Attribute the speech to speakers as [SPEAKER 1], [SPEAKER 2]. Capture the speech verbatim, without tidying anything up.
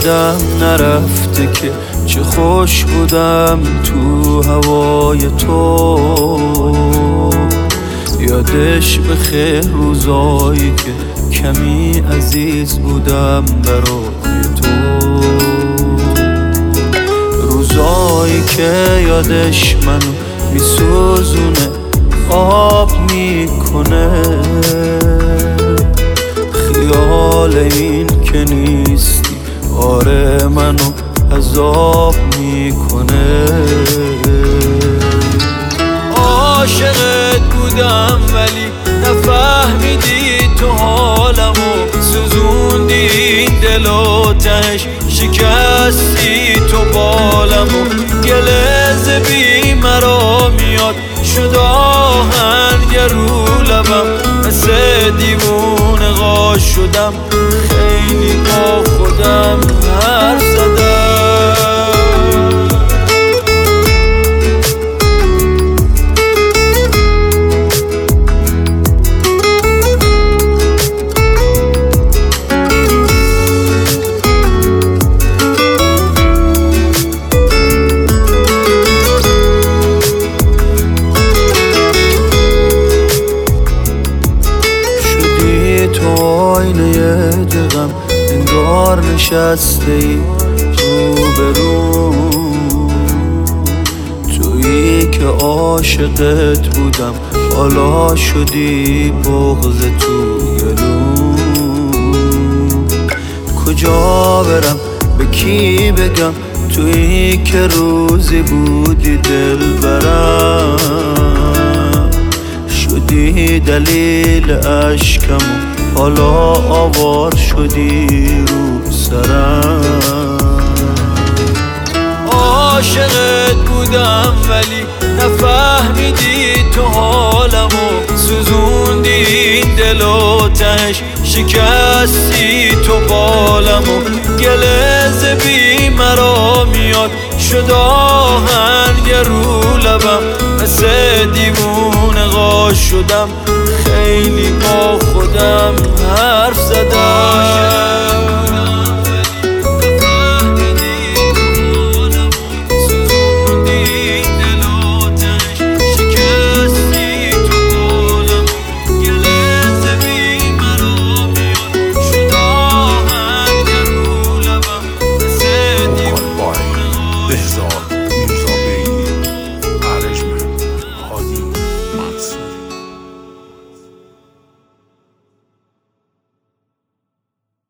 [SPEAKER 1] یادم نرفته که چه خوش بودم تو هوای تو. یادش بخیر روزایی که کمی عزیز بودم برای تو. روزایی که یادش منو میسوزونه، آب میکنه. خیال این که نیستی آره منو عذاب میکنه. عاشقت بودم ولی نفهمیدی تو حالمو، سوزوندی این دل و تهش شکستی تو بالمو. گلز بی مرا میاد شد آهنگ رو لبم، مثل دیوونه غاش شدم، خیلی با خودم حرف زدم. آینه دلم انگار نشسته ای روبرو، تویی که عاشقت بودم حالا شدی بغض تو گلو. کجا برم به کی بگم تویی که روزی بودی دل برم، شدی دلیل عشقم حالا آوار شدی رو سرم. عاشقت بودم ولی نفهمیدی تو حالمو، سوزوندی این دل و تهش شکستی تو بالمو. گلز بی مرا میاد شد آهنگ رو لبم، مثل دیوونه غاش شدم، خیلی با خودم حرف زدم.
[SPEAKER 2] بهزاد